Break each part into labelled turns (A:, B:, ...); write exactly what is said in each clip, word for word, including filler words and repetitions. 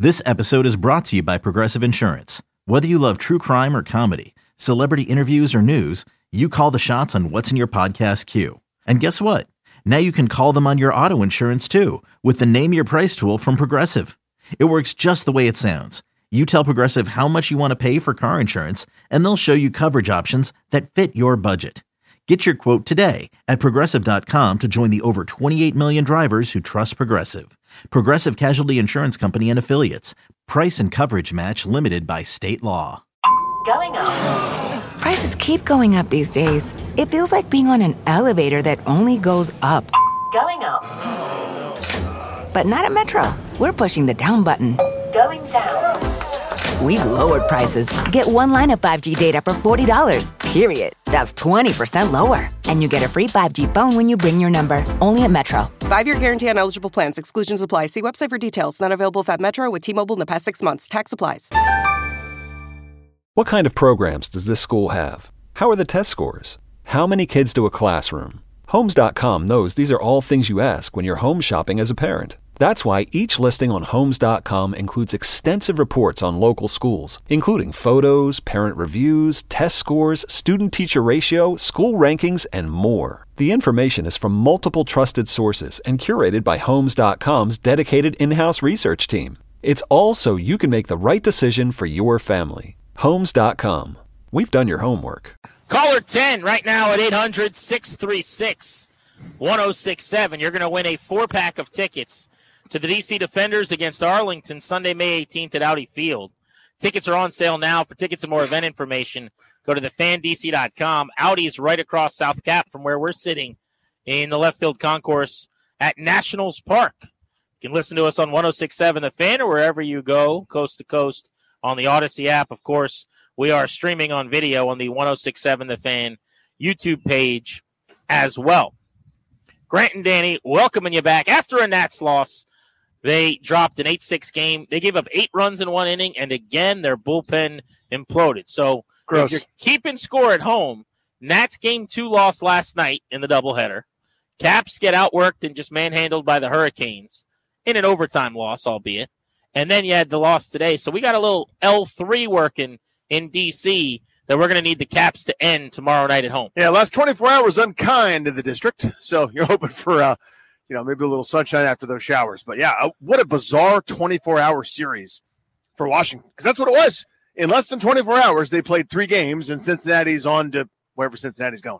A: This episode is brought to you by Progressive Insurance. Whether you love true crime or comedy, celebrity interviews or news, you call the shots on what's in your podcast queue. And guess what? Now you can call them on your auto insurance too with the Name Your Price tool from Progressive. It works just the way it sounds. You tell Progressive how much you want to pay for car insurance, and they'll show you coverage options that fit your budget. Get your quote today at Progressive dot com to join the over twenty-eight million drivers who trust Progressive. Progressive Casualty Insurance Company and Affiliates. Price and coverage match limited by state law.
B: Going up.
C: Prices keep going up these days. It feels like being on an elevator that only goes up.
B: Going up.
C: But not at Metro. We're pushing the down button.
B: Going down.
C: We've lowered prices. Get one line of five G data for forty dollars, period. That's twenty percent lower. And you get a free five G phone when you bring your number. Only at Metro.
D: Five-year guarantee on eligible plans. Exclusions apply. See website for details. Not available if at Metro with T-Mobile in the past six months. Tax applies.
E: What kind of programs does this school have? How are the test scores? How many kids do a classroom? Homes dot com knows these are all things you ask when you're home shopping as a parent. That's why each listing on Homes dot com includes extensive reports on local schools, including photos, parent reviews, test scores, student-teacher ratio, school rankings, and more. The information is from multiple trusted sources and curated by Homes dot com's dedicated in-house research team. It's all so you can make the right decision for your family. Homes dot com. We've done your homework.
F: Caller ten right now at eight hundred, six three six, one oh six seven. You're going to win a four-pack of tickets to the D C Defenders against Arlington Sunday, May eighteenth at Audi Field. Tickets are on sale now. For tickets and more event information, go to the fan D C dot com. Audi is right across South Cap from where we're sitting in the left field concourse at Nationals Park. You can listen to us on one oh six seven The Fan or wherever you go, coast to coast, on the Odyssey app. Of course, we are streaming on video on the one oh six seven The Fan YouTube page as well. Grant and Danny, welcoming you back. After a Nats loss, they dropped an eight six game. They gave up eight runs in one inning, and again, their bullpen imploded. So
G: Gross.
F: If you're keeping score at home, Nats game two loss last night in the doubleheader. Caps get outworked and just manhandled by the Hurricanes in an overtime loss, albeit. And then you had the loss today. So we got a little L three working in D C that we're going to need the Caps to end tomorrow night at home.
G: Yeah, last twenty-four hours unkind to the district. So you're hoping for, uh, you know, maybe a little sunshine after those showers. But, yeah, uh, what a bizarre twenty-four hour series for Washington. Because that's what it was. In less than twenty-four hours, they played three games, and Cincinnati's on to wherever Cincinnati's going.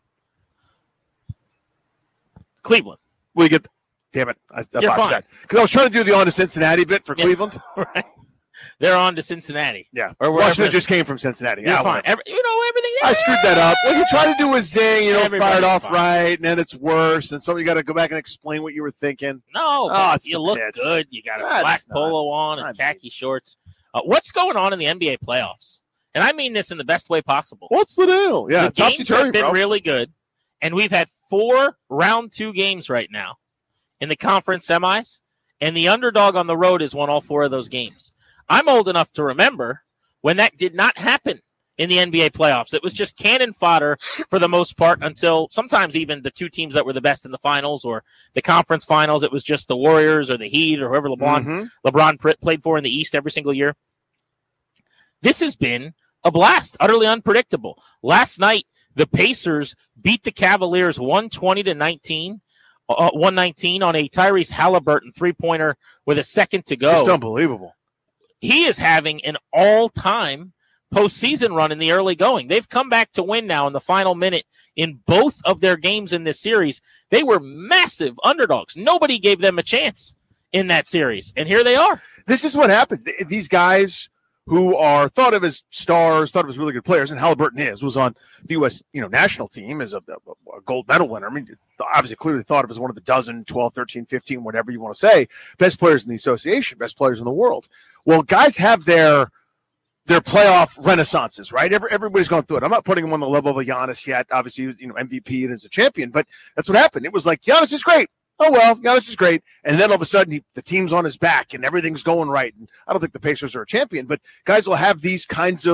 F: Cleveland.
G: We get – damn it. I, I
F: You're
G: botched
F: fine.
G: that. Because I was trying to do the on to Cincinnati bit for
F: Yeah.
G: Cleveland.
F: Right. They're on to Cincinnati.
G: Yeah.
F: Or wherever.
G: Washington just came from Cincinnati.
F: You're
G: Yeah,
F: fine.
G: whatever.
F: Every, you know, everything.
G: I screwed that up. What you try to do is zing, you know,
F: Everybody's
G: fire it off
F: fine.
G: right, and then it's worse, and so you got to go back and explain what you were thinking.
F: No,
G: Oh,
F: but
G: it's
F: you
G: the
F: look
G: pits.
F: good. You got a
G: That's
F: black
G: not-
F: polo on and
G: not
F: khaki shorts. Uh, what's going on in the N B A playoffs? And I mean this in the best way possible.
G: What's the deal? Yeah,
F: the games
G: topsy-turvy,
F: have been
G: bro.
F: really good, and we've had four round two games right now in the conference semis, and the underdog on the road has won all four of those games. I'm old enough to remember when that did not happen in the N B A playoffs. It was just cannon fodder for the most part until sometimes even the two teams that were the best in the finals or the conference finals, it was just the Warriors or the Heat or whoever LeBron,
G: Mhm.
F: LeBron pr- played for in the East every single year. This has been a blast, utterly unpredictable. Last night, the Pacers beat the Cavaliers one twenty to nineteen, uh, one nineteen on a Tyrese Halliburton three-pointer with a second to go.
G: Just unbelievable.
F: He is having an all-time postseason run in the early going. They've come back to win now in the final minute in both of their games in this series. They were massive underdogs. Nobody gave them a chance in that series, and here they are.
G: This is what happens. Th- These guys who are thought of as stars, thought of as really good players, and Halliburton is, was on the U S you know, national team as a, a, a gold medal winner. I mean, obviously clearly thought of as one of the dozen, twelve, thirteen, fifteen, whatever you want to say, best players in the association, best players in the world. Well, guys have their their playoff renaissances, right? Every, everybody's going through it. I'm not putting him on the level of a Giannis yet. Obviously, he was, you know, M V P and is a champion, but that's what happened. It was like, Giannis is great. Oh, well, Giannis is great. And then all of a sudden, he, the team's on his back and everything's going right. And I don't think the Pacers are a champion, but guys will have these kinds of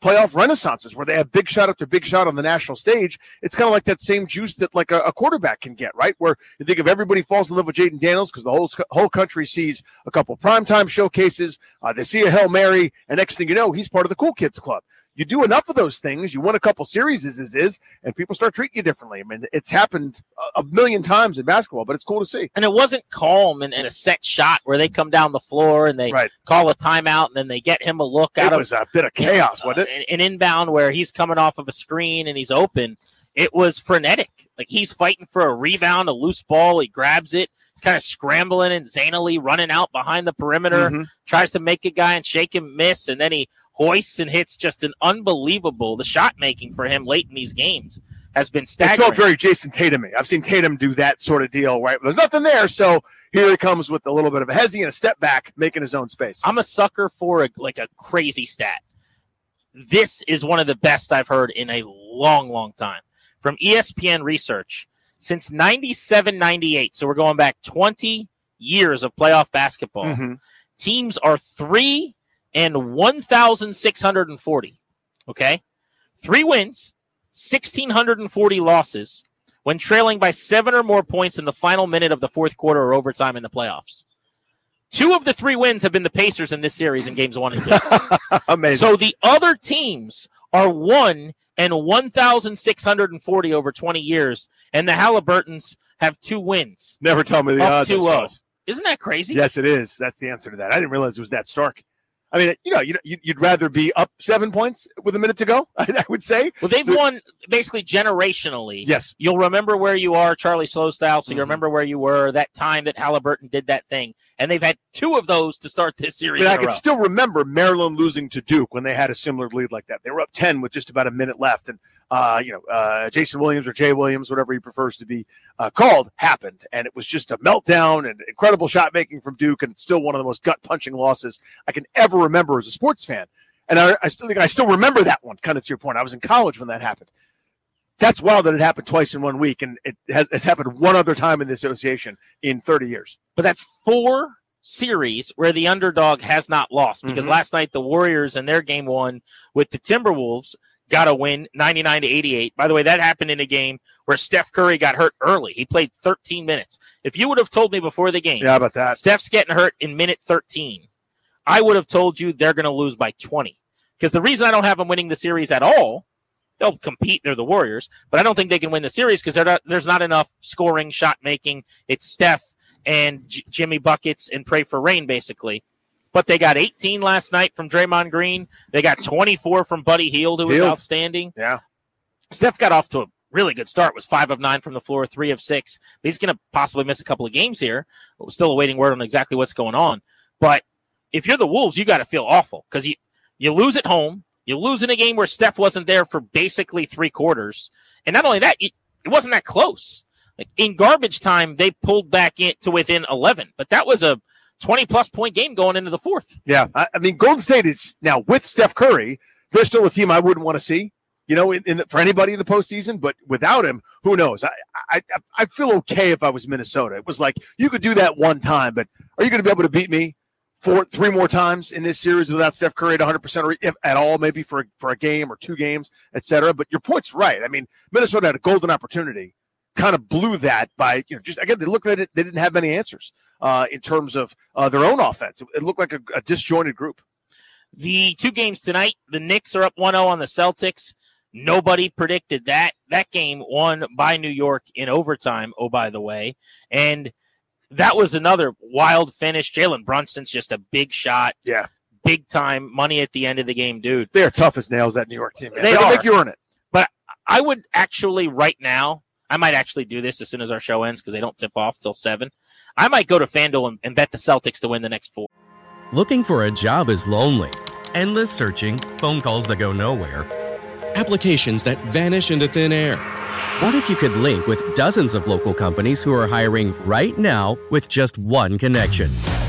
G: playoff renaissances where they have big shot after big shot on the national stage. It's kind of like that same juice that like a, a quarterback can get, right? Where you think of everybody falls in love with Jaden Daniels because the whole whole country sees a couple primetime showcases. Uh, they see a Hail Mary, and next thing you know, he's part of the cool kids club. You do enough of those things, you win a couple series, is, is, is, and people start treating you differently. I mean, it's happened a, a million times in basketball, but it's cool to see.
F: And it wasn't calm and, and a set shot where they come down the floor and they
G: right.
F: call a timeout and then they get him a look out
G: it
F: of.
G: It was a bit of chaos,
F: uh,
G: wasn't it?
F: An, an inbound where he's coming off of a screen and he's open. It was frenetic. Like he's fighting for a rebound, a loose ball. He grabs it. He's kind of scrambling and zanily running out behind the perimeter,
G: mm-hmm.
F: tries to make a guy and shake him, miss, and then he hoists and hits just an unbelievable. The shot making for him late in these games has been staggering.
G: It felt very Jason Tatum-y. I've seen Tatum do that sort of deal, right? There's nothing there, so here he comes with a little bit of a hezzy and a step back, making his own space.
F: I'm a sucker for a, like a crazy stat. This is one of the best I've heard in a long, long time. From E S P N Research, since ninety-seven ninety-eight, so we're going back twenty years of playoff basketball,
G: mm-hmm.
F: teams are three and one thousand six hundred forty, okay? Three wins, one thousand six hundred forty losses when trailing by seven or more points in the final minute of the fourth quarter or overtime in the playoffs. Two of the three wins have been the Pacers in this series in games one and two.
G: Amazing.
F: So the other teams are one and one thousand six hundred forty over twenty years, and the Halliburtons have two wins.
G: Never tell me the odds.
F: two oh. Isn't that crazy?
G: Yes, it is. That's the answer to that. I didn't realize it was that stark. I mean, you know, you'd rather be up seven points with a minute to go, I would say.
F: Well, they've won basically generationally.
G: Yes.
F: You'll remember where you are, Charlie Slow style, so
G: mm-hmm.
F: you remember where you were that time that Halliburton did that thing. And they've had two of those to start this series.
G: I, mean,
F: in
G: I
F: a
G: can
F: row.
G: still remember Maryland losing to Duke when they had a similar lead like that. They were up ten with just about a minute left. And, uh, you know, uh, Jason Williams or Jay Williams, whatever he prefers to be uh, called, happened. And it was just a meltdown and incredible shot making from Duke. And it's still one of the most gut punching losses I can ever remember as a sports fan. And I, I still think I still remember that one, kind of to your point. I was in college when that happened. That's wild that it happened twice in one week. And it has it's happened one other time in the association in thirty years.
F: But that's four series where the underdog has not lost, because
G: mm-hmm.
F: last night the Warriors in their game one with the Timberwolves got a win ninety-nine to eighty-eight. By the way, that happened in a game where Steph Curry got hurt early. He played thirteen minutes. If you would have told me before the game,
G: yeah, how about that?
F: Steph's getting hurt in minute thirteen, I would have told you they're going to lose by twenty. Because the reason I don't have them winning the series at all, they'll compete. They're the Warriors, but I don't think they can win the series because not, there's not enough scoring, shot making. It's Steph and J- Jimmy buckets and pray for rain, basically. But they got eighteen last night from Draymond Green. They got twenty-four from Buddy Hield, who was
G: Hield.
F: outstanding.
G: Yeah.
F: Steph got off to a really good start. Was five of nine from the floor, three of six. But he's going to possibly miss a couple of games here. We're still awaiting word on exactly what's going on. But if you're the Wolves, you got to feel awful because you, you lose at home. You lose in a game where Steph wasn't there for basically three quarters. And not only that, it, it wasn't that close. Like in garbage time, they pulled back in to within eleven. But that was a twenty-plus point game going into the fourth.
G: Yeah, I, I mean, Golden State is now with Steph Curry. They're still a team I wouldn't want to see, you know, in, in the, for anybody in the postseason. But without him, who knows? I, I I feel okay if I was Minnesota. It was like you could do that one time, but are you going to be able to beat me four, three more times in this series without Steph Curry at one hundred percent or if at all, maybe for for a game or two games, et cetera. But your point's right. I mean, Minnesota had a golden opportunity. Kind of blew that by, you know, just again, they looked at it, they didn't have many answers uh, in terms of uh, their own offense. It, it looked like a, a disjointed group.
F: The two games tonight, the Knicks are up one oh on the Celtics. Nobody predicted that. That game won by New York in overtime, oh, by the way. And that was another wild finish. Jalen Brunson's just a big shot.
G: Yeah.
F: Big time money at the end of the game, dude.
G: They're tough as nails, that New York team. Man.
F: They
G: They'll
F: are.
G: make you earn it.
F: But I would actually right now, I might actually do this as soon as our show ends because they don't tip off till seven. I might go to FanDuel and, and bet the Celtics to win the next four.
H: Looking for a job is lonely. Endless searching, phone calls that go nowhere, applications that vanish into thin air. What if you could link with dozens of local companies who are hiring right now with just one connection?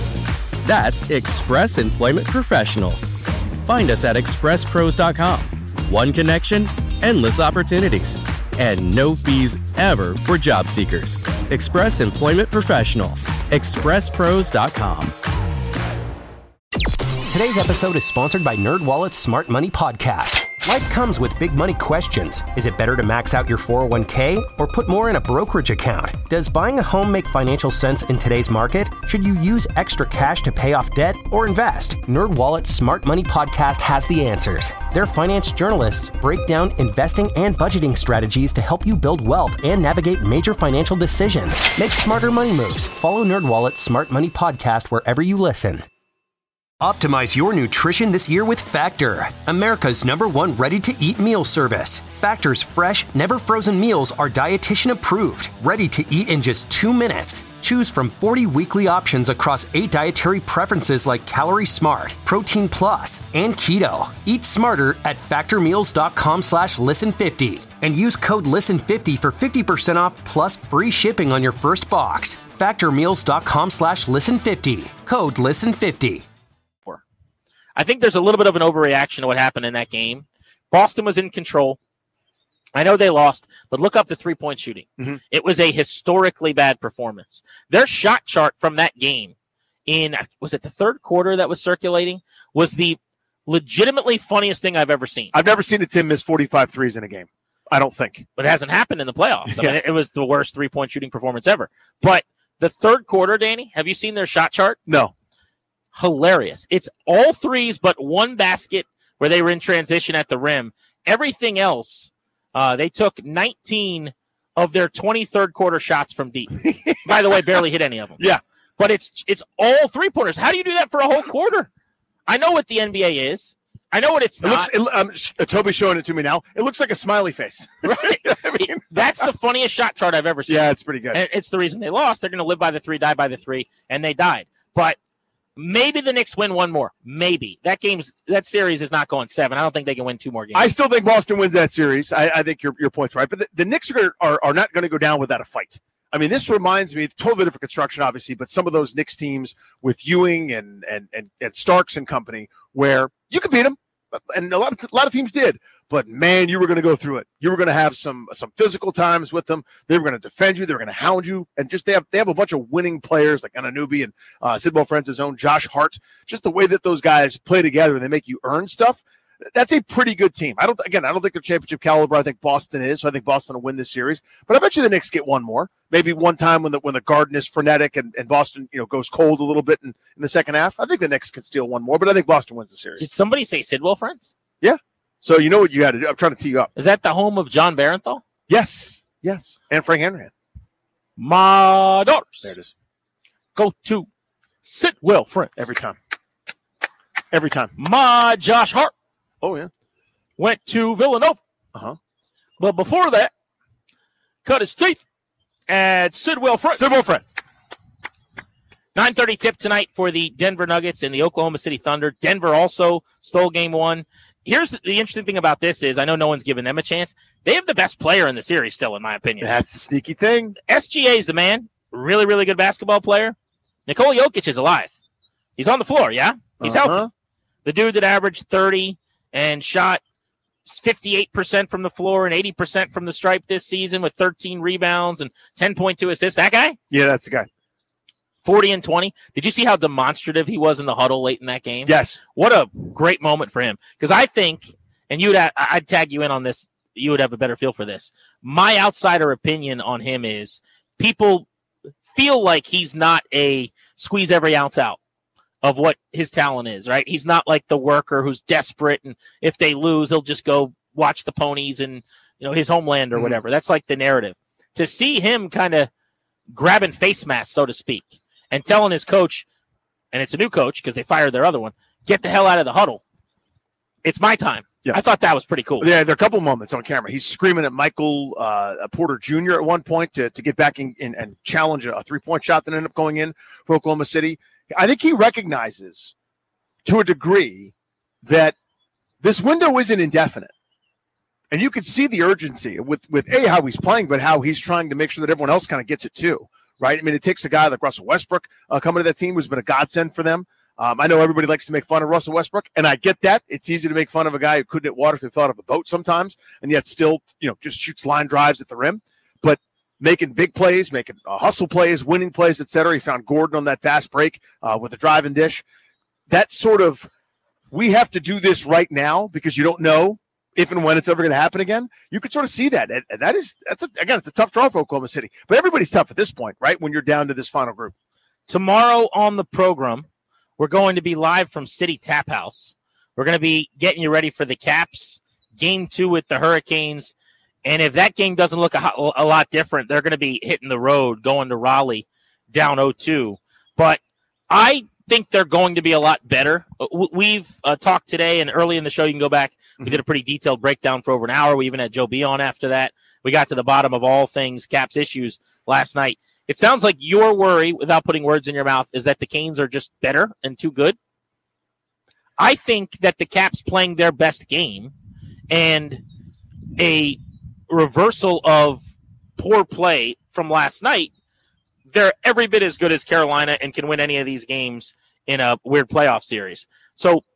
H: That's Express Employment Professionals. Find us at express pros dot com. One connection, endless opportunities, and no fees ever for job seekers. Express Employment Professionals. express pros dot com.
I: Today's episode is sponsored by NerdWallet's Smart Money Podcast. Life comes with big money questions. Is it better to max out your four oh one k or put more in a brokerage account? Does buying a home make financial sense in today's market? Should you use extra cash to pay off debt or invest? NerdWallet's Smart Money Podcast has the answers. Their finance journalists break down investing and budgeting strategies to help you build wealth and navigate major financial decisions. Make smarter money moves. Follow NerdWallet's Smart Money Podcast wherever you listen. Optimize your nutrition this year with Factor, America's number one ready-to-eat meal service. Factor's fresh, never-frozen meals are dietitian approved, ready to eat in just two minutes. Choose from forty weekly options across eight dietary preferences like Calorie Smart, Protein Plus, and Keto. Eat smarter at factormeals.com slash listen50 and use code listen fifty for fifty percent off plus free shipping on your first box. Factormeals.com slash listen50. Code listen fifty.
F: I think there's a little bit of an overreaction to what happened in that game. Boston was in control. I know they lost, but look up the three-point shooting. Mm-hmm. It was a historically bad performance. Their shot chart from that game in, was it the third quarter that was circulating, was the legitimately funniest thing I've ever seen.
G: I've never seen a team miss forty-five threes in a game. I don't think.
F: But it hasn't happened in the playoffs. I
G: Yeah.
F: mean, it was the worst three-point shooting performance ever. But the third quarter, Danny, have you seen their shot chart?
G: No.
F: Hilarious. It's all threes but one basket where they were in transition at the rim. Everything else, uh, they took nineteen of their twenty-third quarter shots from deep. By the way, barely hit any of them.
G: Yeah.
F: But it's it's all three-pointers. How do you do that for a whole quarter? I know what the N B A is. I know what it's
G: It
F: not.
G: looks, it, um, sh- uh, Toby's showing it to me now. It looks like a smiley face.
F: Right.
G: I mean,
F: That's the funniest shot chart I've ever seen.
G: yeah, it's pretty good.
F: And it's the reason they lost. They're going to live by the three, die by the three, and they died. But maybe the Knicks win one more. Maybe. That game's that series is not going seven. I don't think they can win two more games.
G: I still think Boston wins that series. I, I think your your point's right. But the, the Knicks are, gonna, are are not going to go down without a fight. I mean, this reminds me, totally different construction, obviously, but some of those Knicks teams with Ewing and and and, and Starks and company, where you could beat them, and a lot of a lot of teams did. But man, you were going to go through it. You were going to have some some physical times with them. They were going to defend you. They were going to hound you, and just they have they have a bunch of winning players like Anunoby and uh, Sidwell Friends' own Josh Hart. Just the way that those guys play together and they make you earn stuff. That's a pretty good team. I don't again. I don't think they're championship caliber. I think Boston is. So I think Boston will win this series. But I bet you the Knicks get one more. Maybe one time when the when the Garden is frenetic and, and Boston you know goes cold a little bit in, in the second half. I think the Knicks can steal one more. But I think Boston wins the series.
F: Did somebody say Sidwell Friends?
G: Yeah. So you know what you got to do. I'm trying to tee you up.
F: Is that the home of John Barenthal?
G: Yes. Yes. And Frank Hanrahan.
F: My daughters.
G: There it is.
F: Go to Sidwell Friends.
G: Every time. Every time.
F: My Josh Hart
G: Oh, yeah.
F: went to Villanova.
G: Uh-huh.
F: But before that, cut his teeth at Sidwell Friends.
G: Sidwell Friends.
F: nine thirty tip tonight for the Denver Nuggets and the Oklahoma City Thunder. Denver also stole game one. Here's the, the interesting thing about this is I know no one's given them a chance. They have the best player in the series still, in my opinion.
G: That's the sneaky thing.
F: S G A is the man. Really, really good basketball player. Nikola Jokic is alive. He's on the floor, yeah? He's
G: Uh-huh.
F: healthy. The dude that averaged thirty and shot fifty-eight percent from the floor and eighty percent from the stripe this season with thirteen rebounds and ten point two assists. That guy?
G: Yeah, that's the guy.
F: forty and twenty. Did you see how demonstrative he was in the huddle late in that game?
G: Yes.
F: What a great moment for him. Because I think, and you'd ha- I'd tag you in on this, you would have a better feel for this. My outsider opinion on him is people feel like he's not a squeeze every ounce out of what his talent is, right? He's not like the worker who's desperate, and if they lose, he'll just go watch the ponies and you know his homeland or
G: Mm-hmm.
F: whatever. That's like the narrative. To see him kind of grabbing face masks, so to speak, and telling his coach, and it's a new coach because they fired their other one, get the hell out of the huddle. It's my time.
G: Yeah.
F: I thought that was pretty cool.
G: Yeah, there are a couple moments on camera. He's screaming at Michael uh, Porter Junior at one point to, to get back in, in and challenge a three-point shot that ended up going in for Oklahoma City. I think he recognizes to a degree that this window isn't indefinite. And you could see the urgency with, with A, how he's playing, but how he's trying to make sure that everyone else kind of gets it too, right? I mean, it takes a guy like Russell Westbrook uh, coming to that team who's been a godsend for them. Um, I know everybody likes to make fun of Russell Westbrook, and I get that. It's easy to make fun of a guy who couldn't hit water if he fell out of a boat sometimes, and yet still, you know, just shoots line drives at the rim. But making big plays, making uh, hustle plays, winning plays, et cetera. He found Gordon on that fast break uh, with a drive and dish. That sort of we have to do this right now because you don't know if and when it's ever going to happen again, you could sort of see that. And, and that is, that's a, again, it's a tough draw for Oklahoma City. But everybody's tough at this point, right, when you're down to this final group.
F: Tomorrow on the program, we're going to be live from City Tap House. We're going to be getting you ready for the Caps, game two with the Hurricanes. And if that game doesn't look a, a lot different, they're going to be hitting the road, going to Raleigh, down oh two. But I think they're going to be a lot better. We've uh, talked today, and early in the show, you can go back. We did a pretty detailed breakdown for over an hour. We even had Joe B on after that. We got to the bottom of all things Caps issues last night. It sounds like your worry, without putting words in your mouth, is that the Canes are just better and too good. I think that the Caps playing their best game and a reversal of poor play from last night, they're every bit as good as Carolina and can win any of these games in a weird playoff series. So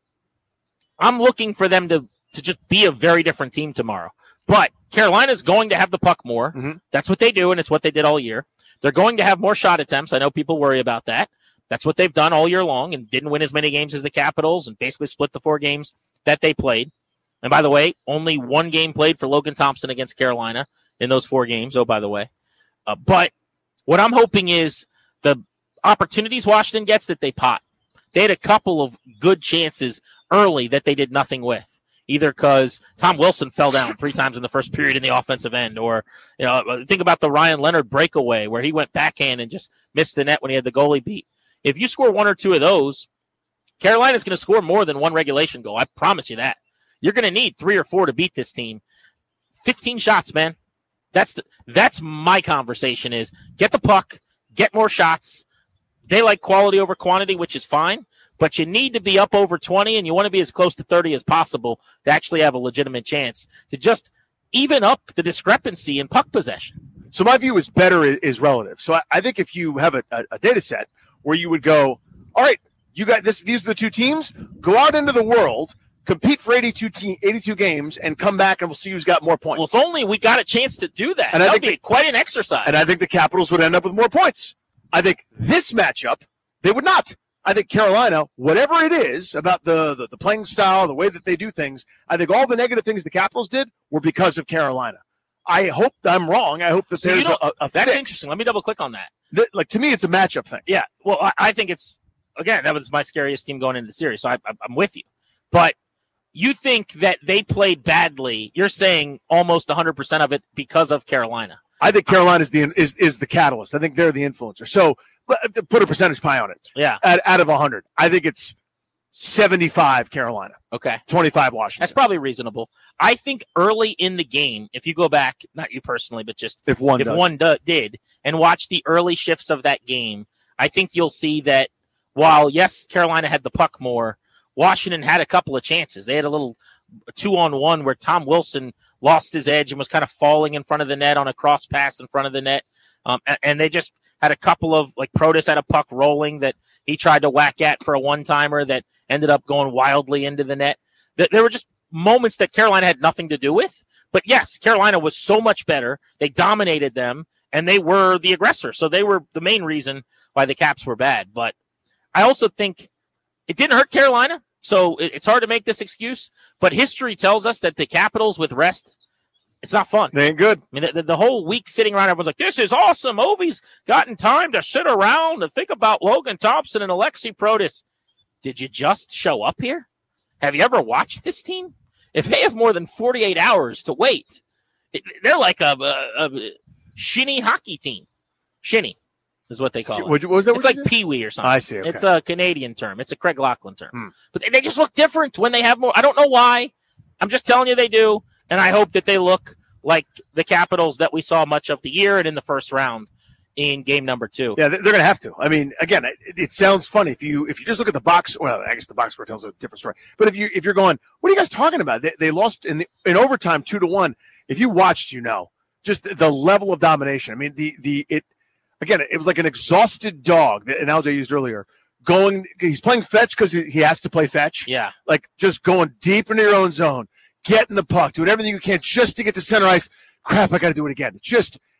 F: I'm looking for them to, to just be a very different team tomorrow. But Carolina's going to have the puck more.
G: Mm-hmm.
F: That's what they do, and it's what they did all year. They're going to have more shot attempts. I know people worry about that. That's what they've done all year long and didn't win as many games as the Capitals and basically split the four games that they played. And by the way, only one game played for Logan Thompson against Carolina in those four games. Oh, by the way. Uh, but what I'm hoping is the opportunities Washington gets that they pot. They had a couple of good chances early that they did nothing with, either because Tom Wilson fell down three times in the first period in the offensive end, or you know, think about the Ryan Leonard breakaway where he went backhand and just missed the net when he had the goalie beat. If you score one or two of those, Carolina's going to score more than one regulation goal. I promise you that. You're going to need three or four to beat this team. fifteen shots, man. That's the, that's my conversation is get the puck, get more shots. They like quality over quantity, which is fine, but you need to be up over twenty, and you want to be as close to thirty as possible to actually have a legitimate chance to just even up the discrepancy in puck possession.
G: So my view is better is relative. So I, I think if you have a, a, a data set where you would go, all right, you got this. These are the two teams. Go out into the world, compete for eighty-two, te- eighty-two games, and come back, and we'll see who's got more points.
F: Well, if only we got a chance to do that.
G: And
F: that
G: I
F: would
G: think
F: be quite an exercise.
G: And I think the Capitals would end up with more points. I think this matchup, they would not. I think Carolina, whatever it is about the, the, the playing style, the way that they do things, I think all the negative things the Capitals did were because of Carolina. I hope I'm wrong. I hope that
F: So
G: there's
F: you
G: a, a, a
F: That's
G: fix.
F: interesting. Let me double click on that.
G: That, like, to me, it's a matchup thing.
F: Yeah. Well, I, I think it's, again, that was my scariest team going into the series, so I, I, I'm with you. But you think that they played badly. You're saying almost one hundred percent of it because of Carolina.
G: I think Carolina is the is, is the catalyst. I think they're the influencer. So put a percentage pie on it.
F: Yeah.
G: Out, out of one hundred. I think it's seventy-five Carolina.
F: Okay.
G: twenty-five Washington.
F: That's probably reasonable. I think early in the game, if you go back, not you personally, but just
G: if one,
F: if
G: does.
F: one do, did, and watch the early shifts of that game, I think you'll see that while, yes, Carolina had the puck more, Washington had a couple of chances. They had a little two-on-one where Tom Wilson lost his edge and was kind of falling in front of the net on a cross pass in front of the net. Um, and, and they just had a couple of, like, Protas had a puck rolling that he tried to whack at for a one-timer that ended up going wildly into the net. There were just moments that Carolina had nothing to do with. But, yes, Carolina was so much better. They dominated them, and they were the aggressor. So they were the main reason why the Caps were bad. But I also think it didn't hurt Carolina. So it's hard to make this excuse, but history tells us that the Capitals with rest, it's not fun.
G: They ain't good.
F: I mean, the, the whole week sitting around, everyone's like, this is awesome. Ovi's gotten time to sit around and think about Logan Thompson and Alexi Protas. Did you just show up here? Have you ever watched this team? If they have more than forty-eight hours to wait, it, they're like a, a, a shinny hockey team. Shinny is what they call it.
G: What was that?
F: It's like Pee-wee or something.
G: I see. Okay.
F: It's a Canadian term. It's a Craig Laughlin term.
G: Hmm.
F: But they, they just look different when they have more. I don't know why. I'm just telling you they do. And I hope that they look like the Capitals that we saw much of the year and in the first round in game number two.
G: Yeah, they're going to have to. I mean, again, it, it sounds funny if you if you just look at the box. Well, I guess the box score tells a different story. But if you if you're going, what are you guys talking about? They, they lost in the, in overtime two to one. If you watched, you know, just the, the level of domination. I mean, the the it. Again, it was like an exhausted dog, the analogy I used earlier, going, he's playing fetch because he, he has to play fetch.
F: Yeah.
G: Like just going deep into your own zone, getting the puck, doing everything you can just to get to center ice. Crap, I got to do it again. Just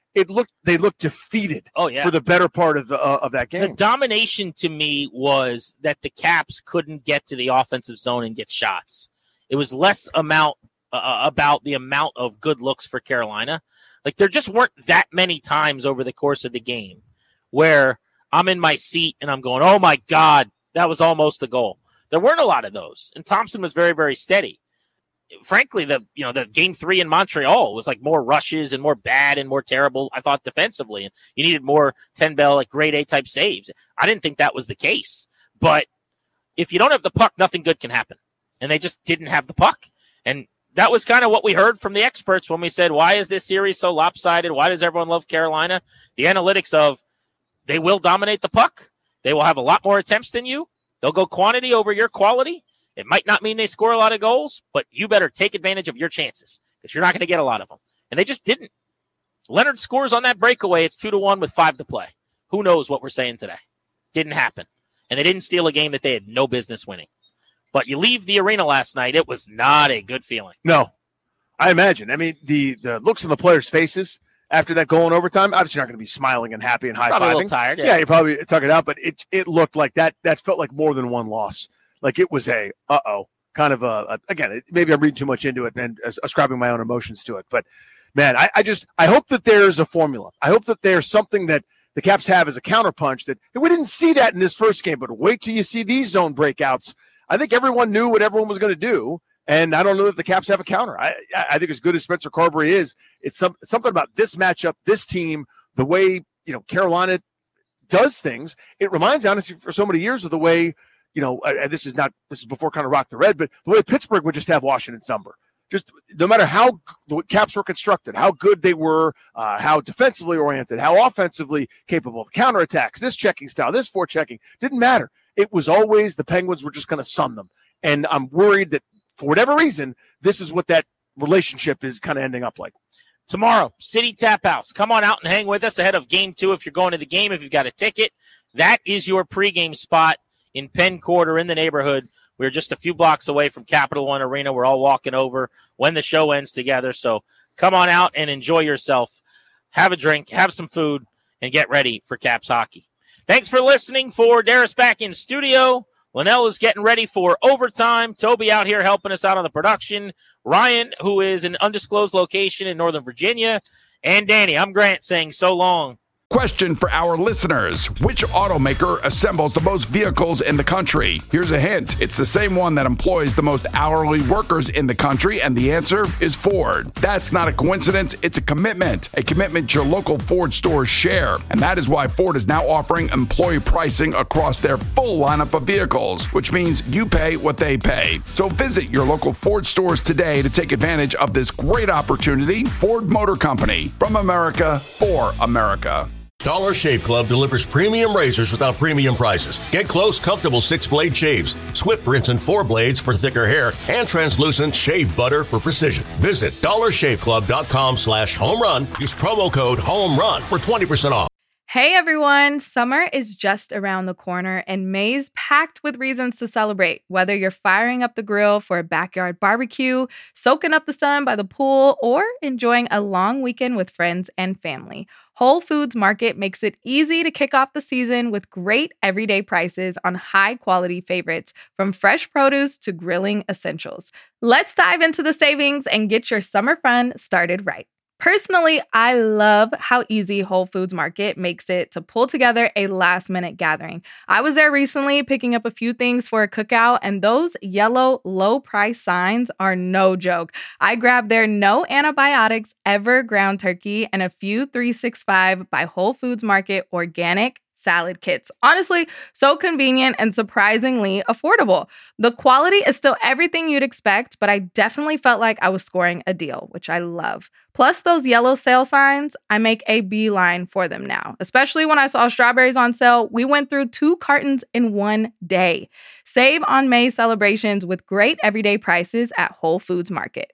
G: it looked they looked defeated.
F: Oh yeah,
G: for the better part of the uh, of that game.
F: The domination to me was that the Caps couldn't get to the offensive zone and get shots. It was less amount uh, about the amount of good looks for Carolina. Like there just weren't that many times over the course of the game where I'm in my seat and I'm going, "Oh my God, that was almost a goal." There weren't a lot of those, and Thompson was very, very steady. Frankly, the you know the game three in Montreal was like more rushes and more bad and more terrible, I thought, defensively. And you needed more ten bell, like grade A type saves. I didn't think that was the case. But if you don't have the puck, nothing good can happen. And they just didn't have the puck. And that was kind of what we heard from the experts when we said, why is this series so lopsided? Why does everyone love Carolina? The analytics of they will dominate the puck. They will have a lot more attempts than you. They'll go quantity over your quality. It might not mean they score a lot of goals, but you better take advantage of your chances because you're not going to get a lot of them. And they just didn't. Leonard scores on that breakaway. It's two to one with five to play. Who knows what we're saying today? Didn't happen. And they didn't steal a game that they had no business winning. But you leave the arena last night, it was not a good feeling.
G: No, I imagine. I mean, the, the looks on the players' faces after that goal in overtime, obviously you're not going to be smiling and happy and high-fiving.
F: Probably a little tired.
G: Yeah,
F: yeah
G: you probably took it out, but it it looked like that. That felt like more than one loss. Like it was a uh-oh kind of a, a again, it, maybe I'm reading too much into it and ascribing my own emotions to it. But, man, I, I just I hope that there's a formula. I hope that there's something that the Caps have as a counterpunch that we didn't see that in this first game, but wait till you see these zone breakouts. I think everyone knew what everyone was going to do, and I don't know that the Caps have a counter. I, I think as good as Spencer Carberry is, it's some, something about this matchup, this team, the way you know Carolina does things. It reminds, honestly, for so many years of the way, you know, uh, this is not this is before kind of Rock the Red, but the way Pittsburgh would just have Washington's number. Just no matter how the Caps were constructed, how good they were, uh, how defensively oriented, how offensively capable, the counterattacks, this checking style, this forechecking, didn't matter. It was always the Penguins were just going to sun them. And I'm worried that for whatever reason, this is what that relationship is kind of ending up like.
F: Tomorrow, City Tap House. Come on out and hang with us ahead of game two if you're going to the game, if you've got a ticket. That is your pregame spot in Penn Court or in the neighborhood. We're just a few blocks away from Capital One Arena. We're all walking over when the show ends together. So come on out and enjoy yourself. Have a drink, have some food, and get ready for Caps hockey. Thanks for listening. For Darius back in studio. Linnell is getting ready for overtime. Toby out here helping us out on the production. Ryan, who is in an undisclosed location in Northern Virginia. And Danny, I'm Grant saying so long.
J: Question for our listeners. Which automaker assembles the most vehicles in the country? Here's a hint. It's the same one that employs the most hourly workers in the country, and the answer is Ford. That's not a coincidence. It's a commitment. A commitment your local Ford stores share. And that is why Ford is now offering employee pricing across their full lineup of vehicles, which means you pay what they pay. So visit your local Ford stores today to take advantage of this great opportunity. Ford Motor Company. From America, for America.
K: Dollar Shave Club delivers premium razors without premium prices. Get close, comfortable six-blade shaves, swift rinse and four blades for thicker hair, and translucent shave butter for precision. Visit dollarshaveclub.com slash home run. Use promo code HOMERUN for twenty percent off.
L: Hey everyone, summer is just around the corner and May's packed with reasons to celebrate. Whether you're firing up the grill for a backyard barbecue, soaking up the sun by the pool, or enjoying a long weekend with friends and family, Whole Foods Market makes it easy to kick off the season with great everyday prices on high-quality favorites, from fresh produce to grilling essentials. Let's dive into the savings and get your summer fun started right. Personally, I love how easy Whole Foods Market makes it to pull together a last-minute gathering. I was there recently picking up a few things for a cookout, and those yellow low-price signs are no joke. I grabbed their no antibiotics ever ground turkey and a few three sixty-five by Whole Foods Market organic salad kits. Honestly, so convenient and surprisingly affordable. The quality is still everything you'd expect, but I definitely felt like I was scoring a deal, which I love. Plus those yellow sale signs, I make a beeline for them now. Especially when I saw strawberries on sale, we went through two cartons in one day. Save on May celebrations with great everyday prices at Whole Foods Market.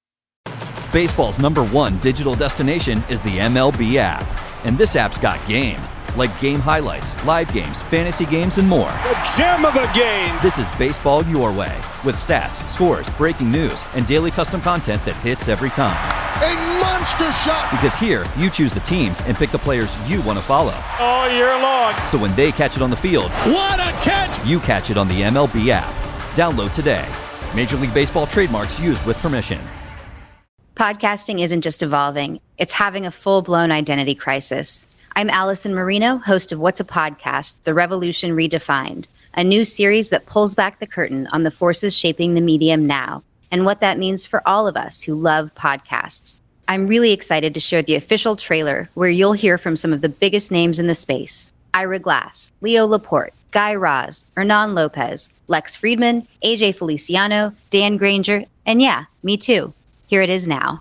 M: Baseball's number one digital destination is the M L B app, and this app's got game. Like game highlights, live games, fantasy games, and more.
N: The gem of the game!
M: This is baseball your way, with stats, scores, breaking news, and daily custom content that hits every time.
N: A monster shot.
M: Because here, you choose the teams and pick the players you want to follow.
F: All year long.
M: So when they catch it on the field,
F: what a catch!
M: You catch it on the M L B app. Download today. Major League Baseball trademarks used with permission.
O: Podcasting isn't just evolving, it's having a full-blown identity crisis. I'm Allison Marino, host of What's a Podcast? The Revolution Redefined, a new series that pulls back the curtain on the forces shaping the medium now and what that means for all of us who love podcasts. I'm really excited to share the official trailer where you'll hear from some of the biggest names in the space. Ira Glass, Leo Laporte, Guy Raz, Hernan Lopez, Lex Friedman, A J Feliciano, Dan Granger, and yeah, me too. Here it is now.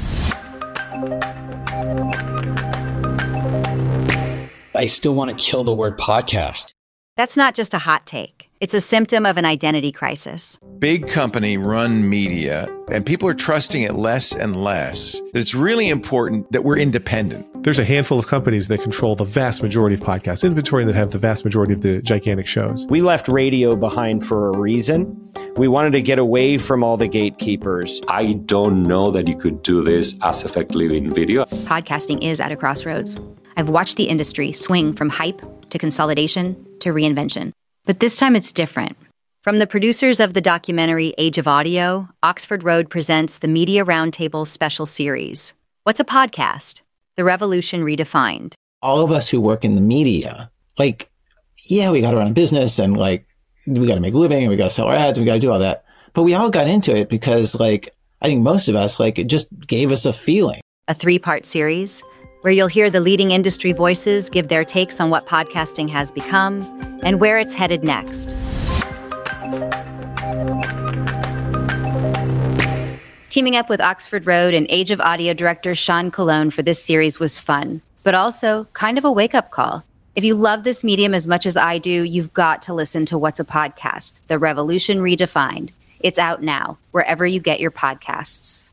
P: I still want to kill the word podcast.
O: That's not just a hot take. It's a symptom of an identity crisis.
Q: Big company run media, and people are trusting it less and less. That it's really important that we're independent.
R: There's a handful of companies that control the vast majority of podcast inventory and that have the vast majority of the gigantic shows.
S: We left radio behind for a reason. We wanted to get away from all the gatekeepers.
T: I don't know that you could do this as effectively in video.
O: Podcasting is at a crossroads. I've watched the industry swing from hype to consolidation to reinvention. But this time it's different. From the producers of the documentary Age of Audio, Oxford Road presents the Media Roundtable special series. What's a podcast? The Revolution Redefined.
U: All of us who work in the media, like, yeah, we got to run a business and like, we got to make a living and we got to sell our ads and we got to do all that. But we all got into it because like, I think most of us, like, it just gave us a feeling.
O: A three-part series where you'll hear the leading industry voices give their takes on what podcasting has become and where it's headed next. Teaming up with Oxford Road and Age of Audio director Sean Colon for this series was fun, but also kind of a wake-up call. If you love this medium as much as I do, you've got to listen to What's a Podcast? The Revolution Redefined. It's out now, wherever you get your podcasts.